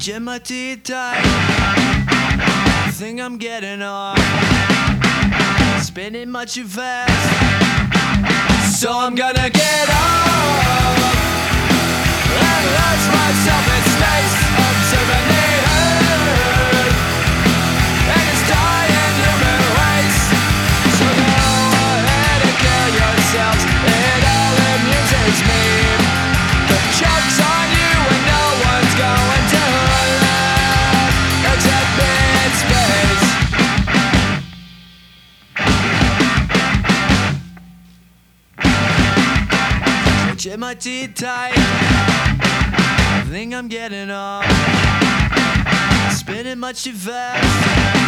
Gin my teeth tight. Think I'm getting off. Spinning much too fast. So I'm gonna get off and lose myself in space. Observing the earth and its dying human race. So go ahead and kill yourselves. It all amuses me. The joke's on you and no one's going to laugh except me in space. Grit my teeth tight. Think I'm getting off. Spinning much too fast.